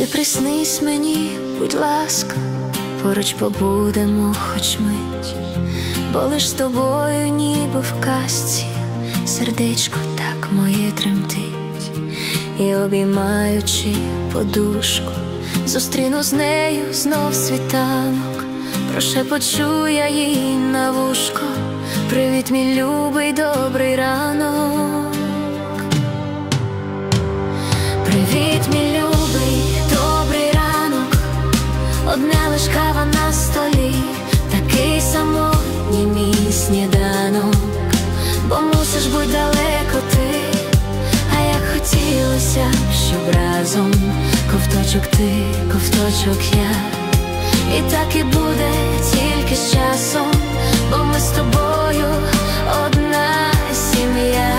Ти приснись мені, будь ласка, поруч побудемо хоч мить, бо лиш з тобою, ніби в казці, сердечко так моє тремтить. І обіймаючи подушку, зустріну з нею знов світанок, прошепочу я їй на вушко: привіт, мій любий, добрий ранок. Привіт, мій любий, добрий ранок. Одна лиш кава на столі, такий самотній мій сніданок, бо мусиш бути далеко ти, а як хотілося, щоб разом ковточок ти, ковточок я. І так і буде тільки з часом, бо ми з тобою одна сім'я.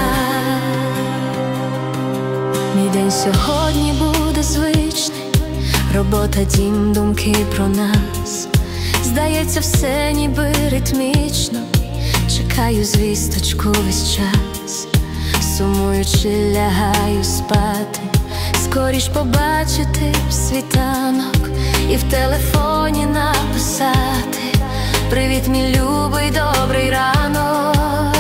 Мій день сьогодні буде звичний, робота, дім, думки про нас. Здається, все ніби ритмічно, чекаю звісточку весь час. Сумуючи, лягаю спати, скоріш побачити світанок і в телефоні написати: привіт, мій любий, добрий ранок.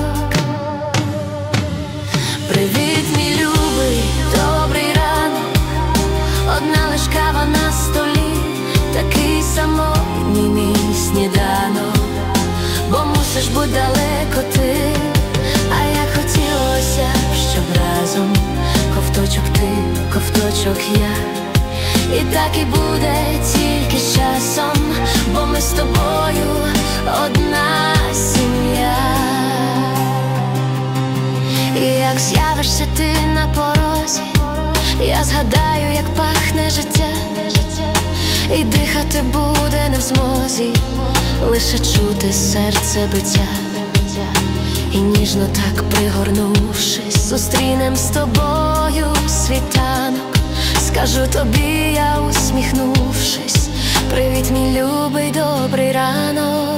Привіт, мій любий, добрий ранок. Одна лиш кава на столі, такий самотній мій сніданок, бо мусиш бути далеко ти, а як хотілося, щоб разом ковточок ти, ковточок я. І так і буде тільки з часом, бо ми з тобою одна сім'я. І як з'явишся ти на порозі, я згадаю, як пахне життя, і дихати буде не в змозі, лише чути серце биття. І ніжно так пригорнувшись, зустрінем з тобою світанок. Скажу тобі я, усміхнувшись: привіт, мій любий, добрий ранок.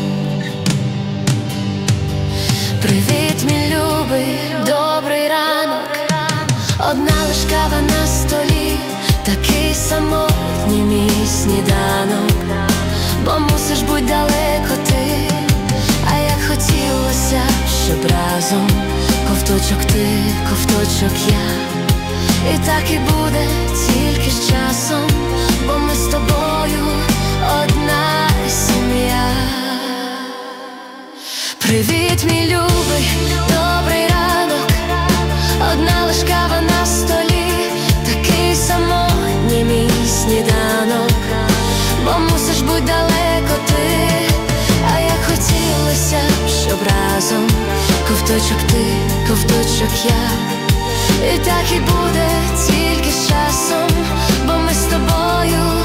Привіт, мій любий, добрий ранок. Одна лиш кава на столі, такий самотній мій сніданок, бо мусиш бути далеко ти, а як хотілося, щоб разом ковточок ти, ковточок я. І так і буде тільки з часом, бо ми з тобою одна сім'я. Привіт, мій любий, добрий ранок. Одна лиш кава на столі, такий самотній мій сніданок, бо мусиш бути далеко ти, а як хотілося, щоб разом ковточок ти, ковточок я. І так і буде тільки з часом, бо ми з тобою